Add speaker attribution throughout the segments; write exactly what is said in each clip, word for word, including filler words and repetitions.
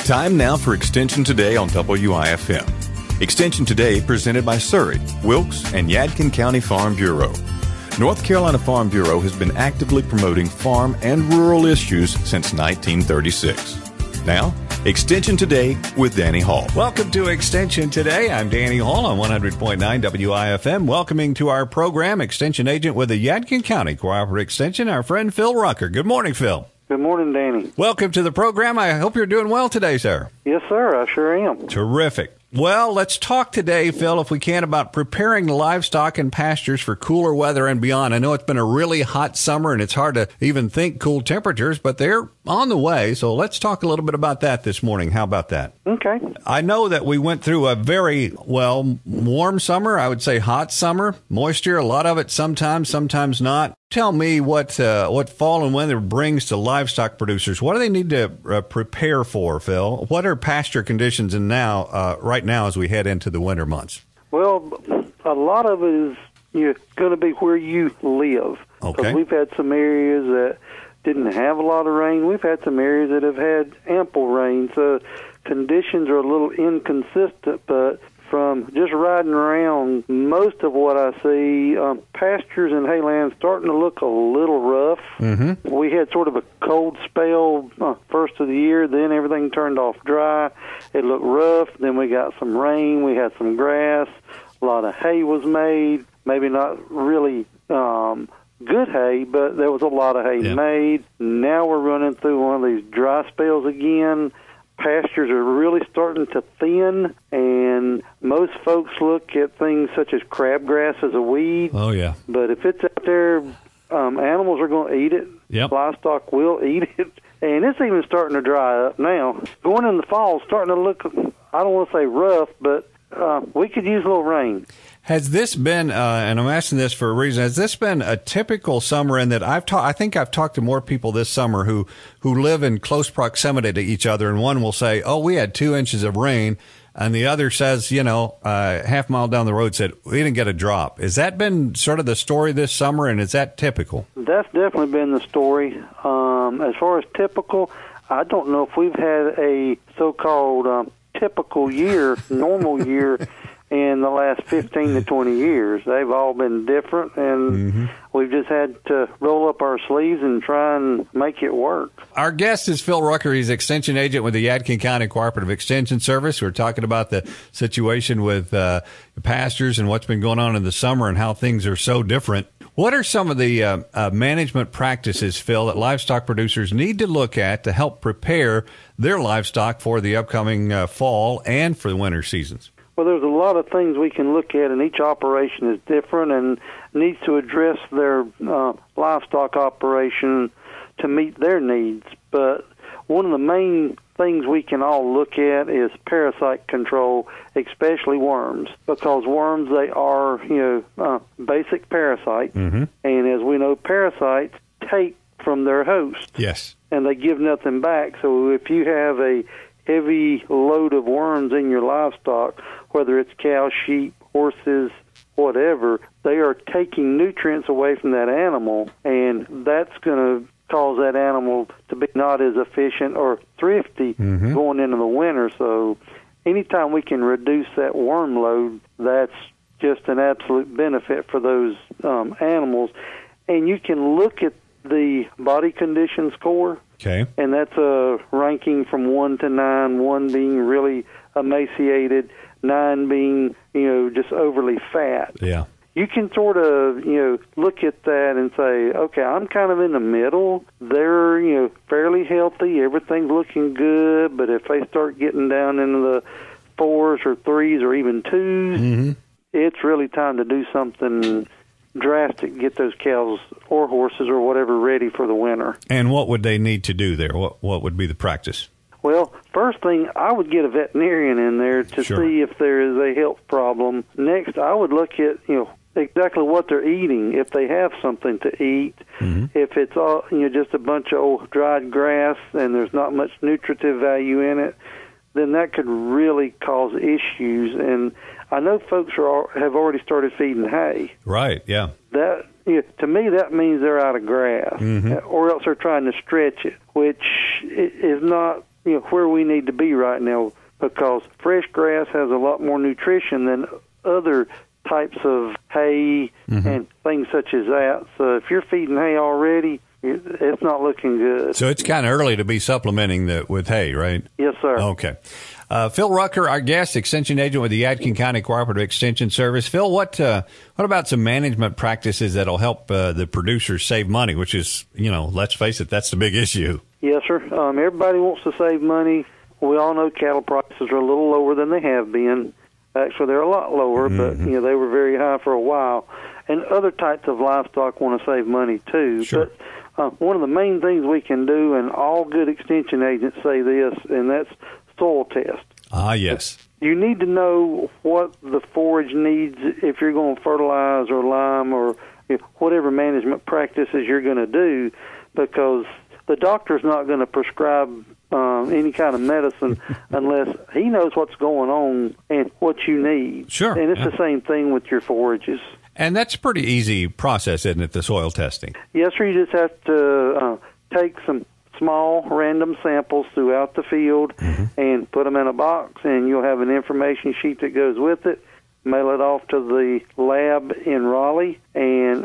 Speaker 1: Time now for Extension Today on W I F M. Extension Today presented by Surrey, Wilkes, and Yadkin County Farm Bureau. North Carolina Farm Bureau has been actively promoting farm and rural issues since nineteen thirty-six. Now, Extension Today with Danny Hall.
Speaker 2: Welcome to Extension Today. I'm Danny Hall on one hundred point nine W I F M. Welcoming to our program, Extension Agent with the Yadkin County Cooperative Extension, our friend Phil Rucker. Good morning, Phil.
Speaker 3: Good morning, Danny.
Speaker 2: Welcome to the program. I hope you're doing well today, sir.
Speaker 3: Yes, sir. I sure am.
Speaker 2: Terrific. Well, let's talk today, Phil, if we can, about preparing livestock and pastures for cooler weather and beyond. I know it's been a really hot summer, and it's hard to even think cool temperatures, but they're on the way. So let's talk a little bit about that this morning. How about that?
Speaker 3: Okay.
Speaker 2: I know that we went through a very, well, warm summer. I would say hot summer. Moisture, a lot of it sometimes, sometimes not. Tell me what uh, what fall and winter brings to livestock producers. What do they need to uh, prepare for, Phil? What are pasture conditions in now, uh, right now as we head into the winter months?
Speaker 3: Well, a lot of it is you know, going to be where you live.
Speaker 2: Okay.
Speaker 3: Because we've had some areas that didn't have a lot of rain. We've had some areas that have had ample rain. So conditions are a little inconsistent, but from just riding around, most of what I see, um, pastures and haylands starting to look a little rough.
Speaker 2: Mm-hmm.
Speaker 3: We had sort of a cold spell uh, first of the year, then everything turned off dry. It looked rough. Then we got some rain. We had some grass. A lot of hay was made. Maybe not really um, good hay, but there was a lot of hay
Speaker 2: yeah.
Speaker 3: made. Now we're running through one of these dry spells again. Pastures are really starting to thin, and most folks look at things such as crabgrass as a weed.
Speaker 2: Oh, yeah.
Speaker 3: But if it's out there, um, animals are going to eat it.
Speaker 2: Yep.
Speaker 3: Livestock will eat it. And it's even starting to dry up now. Going in the fall, it's starting to look, I don't want to say rough, but uh, we could use a little rain.
Speaker 2: Has this been, uh, and I'm asking this for a reason, has this been a typical summer in that I've ta- I think I've talked to more people this summer who, who live in close proximity to each other, and one will say, oh, we had two inches of rain, and the other says, you know, uh, half mile down the road said, we didn't get a drop. Has that been sort of the story this summer, and is that typical?
Speaker 3: That's definitely been the story. Um, as far as typical, I don't know if we've had a so-called um, typical year, normal year, in the last fifteen to twenty years. They've all been different, and mm-hmm. we've just had to roll up our sleeves and try and make it work.
Speaker 2: Our guest is Phil Rucker. He's Extension Agent with the Yadkin County Cooperative Extension Service. We're talking about the situation with uh, pastures and what's been going on in the summer and how things are so different. What are some of the uh, uh, management practices, Phil, that livestock producers need to look at to help prepare their livestock for the upcoming uh, fall and for the winter seasons?
Speaker 3: Well, there's a lot of things we can look at, and each operation is different and needs to address their uh, livestock operation to meet their needs. But one of the main things we can all look at is parasite control, especially worms, because worms, they are, you know, uh, basic parasites. Mm-hmm. And as we know, parasites take from their host.
Speaker 2: Yes.
Speaker 3: And they give nothing back. So if you have a heavy load of worms in your livestock, whether it's cows, sheep, horses, whatever, they are taking nutrients away from that animal, and that's going to cause that animal to be not as efficient or thrifty mm-hmm. going into the winter. So anytime we can reduce that worm load, that's just an absolute benefit for those um, animals. And you can look at the body condition score.
Speaker 2: Okay.
Speaker 3: And that's a ranking from one to nine, one being really emaciated, nine being, you know, just overly fat.
Speaker 2: Yeah.
Speaker 3: You can sort of, you know, look at that and say, okay, I'm kind of in the middle. They're, you know, fairly healthy. Everything's looking good. But if they start getting down into the fours or threes or even twos, mm-hmm. it's really time to do something drastic, get those cows or horses or whatever ready for the winter.
Speaker 2: And what would they need to do there? What what would be the practice?
Speaker 3: Well, first thing, I would get a veterinarian in there to
Speaker 2: sure.
Speaker 3: see if there is a health problem. Next, I would look at, you know, exactly what they're eating, if they have something to eat. Mm-hmm. If it's all, you know, just a bunch of old dried grass and there's not much nutritive value in it, then that could really cause issues. And I know folks are have already started feeding hay.
Speaker 2: Right, yeah.
Speaker 3: That, you know, to me, that means they're out of grass, mm-hmm. or else they're trying to stretch it, which is not you know, where we need to be right now, because fresh grass has a lot more nutrition than other types of hay mm-hmm. and things such as that. So if you're feeding hay already, it's not looking good.
Speaker 2: So it's kind of early to be supplementing the, with hay, right?
Speaker 3: Yes, sir.
Speaker 2: Okay. Uh, Phil Rucker, our guest, extension agent with the Yadkin County Cooperative Extension Service. Phil, what uh, what about some management practices that'll help uh, the producers save money, which is, you know, let's face it, that's the big issue.
Speaker 3: Yes, sir. Um, everybody wants to save money. We all know cattle prices are a little lower than they have been. Actually, they're a lot lower, mm-hmm. but you know they were very high for a while. And other types of livestock want to save money too.
Speaker 2: Sure.
Speaker 3: But uh, one of the main things we can do, and all good extension agents say this, and that's soil test.
Speaker 2: Ah, yes.
Speaker 3: You need to know what the forage needs if you're going to fertilize or lime or you know, whatever management practices you're going to do, because the doctor's not going to prescribe um, any kind of medicine unless he knows what's going on and what you need.
Speaker 2: Sure.
Speaker 3: And it's
Speaker 2: yeah.
Speaker 3: the same thing with your forages.
Speaker 2: And that's a pretty easy process, isn't it, the soil testing?
Speaker 3: Yes, sir. You just have to uh, take some small random samples throughout the field mm-hmm. and put them in a box, and you'll have an information sheet that goes with it. Mail it off to the lab in Raleigh, and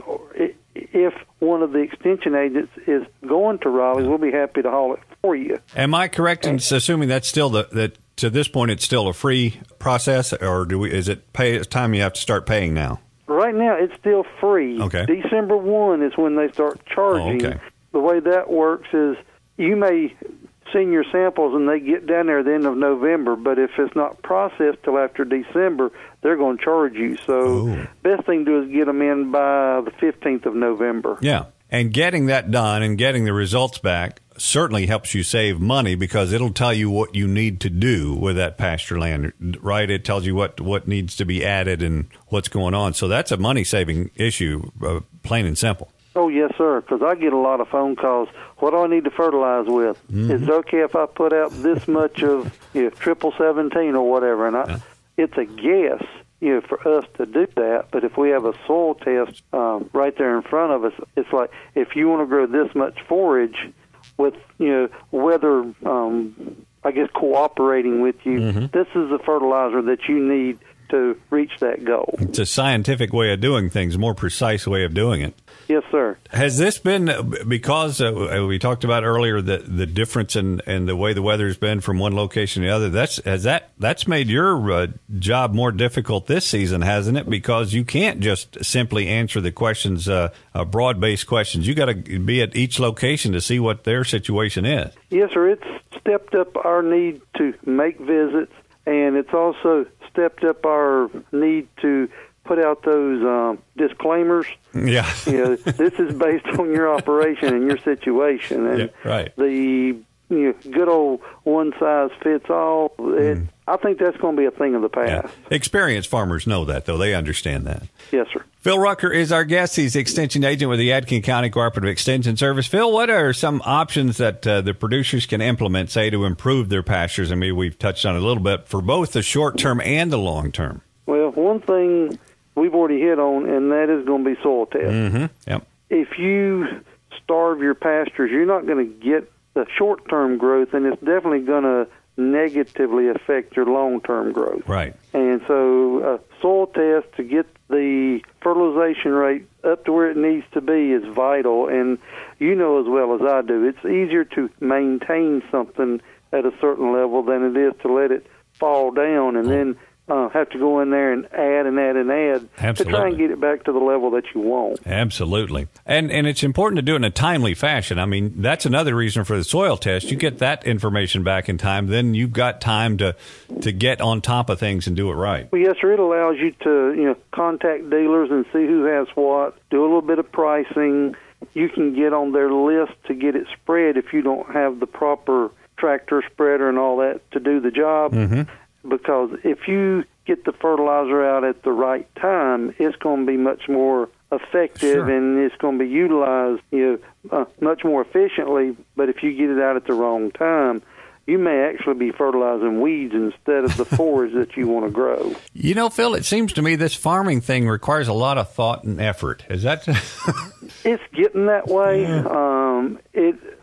Speaker 3: if one of the extension agents is going to Raleigh, we'll be happy to haul it for you.
Speaker 2: Am I correct in assuming that's still the that to this point it's still a free process, or do we is it pay it's time you have to start paying now?
Speaker 3: Right now, it's still free.
Speaker 2: Okay.
Speaker 3: December first is when they start charging.
Speaker 2: Oh, okay.
Speaker 3: The way that works is you may send your samples and they get down there at the end of November, but if it's not processed till after December, they're going to charge you. So
Speaker 2: Ooh.
Speaker 3: Best thing to do is get them in by the fifteenth of November.
Speaker 2: Yeah, and getting that done and getting the results back certainly helps you save money because it'll tell you what you need to do with that pasture land, right? It tells you what, what needs to be added and what's going on. So that's a money-saving issue, uh, plain and simple.
Speaker 3: Oh, yes, sir, because I get a lot of phone calls. What do I need to fertilize with? Mm-hmm. Is it okay if I put out this much of you know, triple seventeen or whatever? And I, yeah. It's a guess, you know, for us to do that. But if we have a soil test um, right there in front of us, it's like if you want to grow this much forage with, you know, weather, um, I guess, cooperating with you, mm-hmm. this is the fertilizer that you need to reach that goal.
Speaker 2: It's a scientific way of doing things, a more precise way of doing it.
Speaker 3: Yes, sir.
Speaker 2: Has this been, because uh, we talked about earlier the the difference in, in the way the weather's been from one location to the other, that's has that that's made your uh, job more difficult this season, hasn't it? Because you can't just simply answer the questions, uh, uh, broad-based questions. You got to be at each location to see what their situation is.
Speaker 3: Yes, sir. It's stepped up our need to make visits, and it's also stepped up our need to put out those um, disclaimers.
Speaker 2: Yeah.
Speaker 3: You know, this is based on your operation and your situation. And
Speaker 2: yeah, right.
Speaker 3: the you know, good old one-size-fits-all, it, mm. I think that's going to be a thing of the past.
Speaker 2: Yeah. Experienced farmers know that, though. They understand that.
Speaker 3: Yes, sir.
Speaker 2: Phil Rucker is our guest. He's extension agent with the Yadkin County Cooperative Extension Service. Phil, what are some options that uh, the producers can implement, say, to improve their pastures? I mean, we've touched on it a little bit for both the short term and the long term.
Speaker 3: Well, one thing we've already hit on, and that is going to be soil test.
Speaker 2: Mm-hmm. Yep.
Speaker 3: If you starve your pastures, you're not going to get the short-term growth, and it's definitely going to negatively affect your long-term growth.
Speaker 2: Right.
Speaker 3: And so a soil test to get the fertilization rate up to where it needs to be is vital, and you know as well as I do, it's easier to maintain something at a certain level than it is to let it fall down and oh. then Uh, have to go in there and add and add and add
Speaker 2: Absolutely.
Speaker 3: to try and get it back to the level that you want.
Speaker 2: Absolutely. And and it's important to do it in a timely fashion. I mean, that's another reason for the soil test. You get that information back in time, then you've got time to, to get on top of things and do it right.
Speaker 3: Well, yes, sir. It allows you to you know contact dealers and see who has what, do a little bit of pricing. You can get on their list to get it spread if you don't have the proper tractor spreader and all that to do the job.
Speaker 2: Mm-hmm.
Speaker 3: Because if you get the fertilizer out at the right time, it's going to be much more effective
Speaker 2: sure.
Speaker 3: and it's going to be utilized you know, uh, much more efficiently. But if you get it out at the wrong time, you may actually be fertilizing weeds instead of the forage that you want to grow.
Speaker 2: You know, Phil, it seems to me this farming thing requires a lot of thought and effort. Is that?
Speaker 3: It's getting that way.
Speaker 2: Yeah.
Speaker 3: Um, it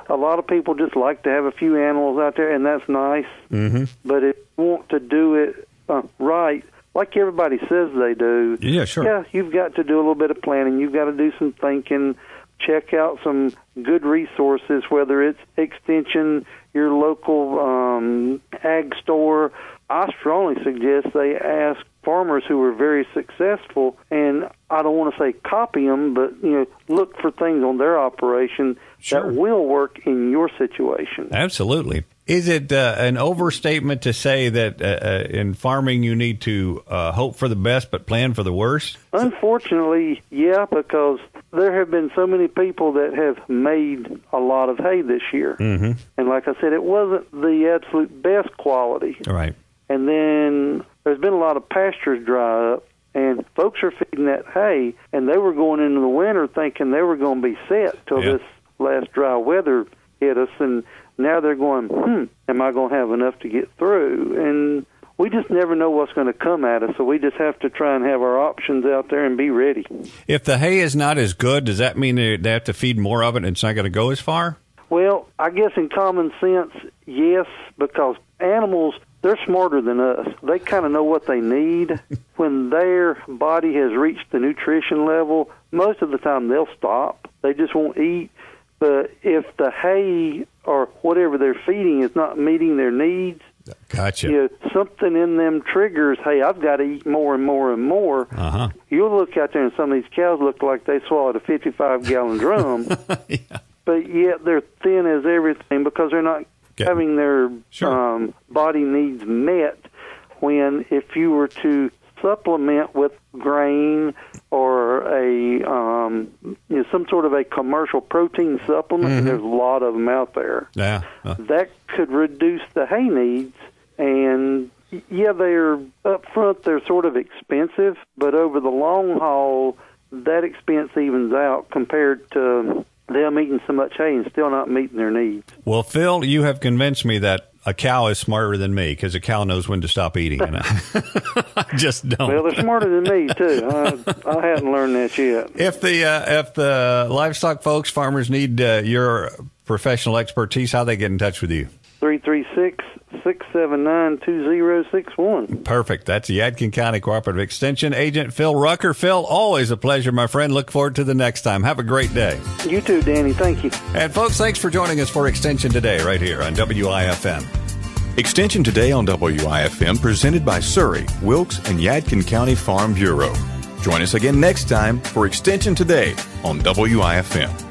Speaker 3: a lot of people just like to have a few animals out there, and that's nice.
Speaker 2: Mm-hmm.
Speaker 3: But if you want to do it uh, right, like everybody says they do,
Speaker 2: Yeah, sure.
Speaker 3: yeah, you've got to do a little bit of planning. You've got to do some thinking, check out some good resources, whether it's Extension, your local um, ag store. I strongly suggest they ask farmers who are very successful, and I don't want to say copy them, but you know, look for things on their operation
Speaker 2: Sure.
Speaker 3: that will work in your situation.
Speaker 2: Absolutely. Is it uh, an overstatement to say that uh, uh, in farming you need to uh, hope for the best but plan for the worst?
Speaker 3: Unfortunately, yeah, because there have been so many people that have made a lot of hay this year.
Speaker 2: Mm-hmm.
Speaker 3: And like I said, it wasn't the absolute best quality.
Speaker 2: All right.
Speaker 3: And then there's been a lot of pastures dry up, and folks are feeding that hay, and they were going into the winter thinking they were going to be set till
Speaker 2: Yeah.
Speaker 3: this last dry weather hit us, and now they're going, hmm, am I going to have enough to get through? And we just never know what's going to come at us, so we just have to try and have our options out there and be ready.
Speaker 2: If the hay is not as good, does that mean they they have to feed more of it and it's not going to go as far?
Speaker 3: Well, I guess in common sense, yes, because animals, they're smarter than us. They kind of know what they need. When their body has reached the nutrition level, most of the time they'll stop. They just won't eat. But if the hay or whatever they're feeding is not meeting their needs,
Speaker 2: Gotcha.
Speaker 3: you know, something in them triggers, hey, I've got to eat more and more and more.
Speaker 2: Uh-huh.
Speaker 3: You'll look out there and some of these cows look like they swallowed a fifty-five gallon drum,
Speaker 2: Yeah.
Speaker 3: but yet they're thin as everything because they're not
Speaker 2: Okay.
Speaker 3: having their
Speaker 2: Sure.
Speaker 3: um, body needs met. When if you were to supplement with grain or a um, you know, some sort of a commercial protein supplement,
Speaker 2: Mm-hmm.
Speaker 3: and there's a lot of them out there,
Speaker 2: Yeah. Uh,
Speaker 3: that could reduce the hay needs. And yeah, they're up front, they're sort of expensive, but over the long haul, that expense evens out compared to them eating so much hay and still not meeting their needs.
Speaker 2: well, Phil, you have convinced me that a cow is smarter than me because a cow knows when to stop eating. And I, I just don't.
Speaker 3: Well, they're smarter than me too. I, I hadn't learned that yet.
Speaker 2: If the uh, if the livestock folks, farmers need uh, your professional expertise, how they get in touch with you?
Speaker 3: three three six, six seven nine, two zero six one.
Speaker 2: Perfect. That's the Yadkin County Cooperative Extension Agent Phil Rucker. Phil, always a pleasure, my friend. Look forward to the next time. Have a great day.
Speaker 3: You too, Danny. Thank you.
Speaker 2: And folks, thanks for joining us for Extension Today right here on W I F M.
Speaker 1: Extension Today on W I F M presented by Surrey, Wilkes, and Yadkin County Farm Bureau. Join us again next time for Extension Today on W I F M.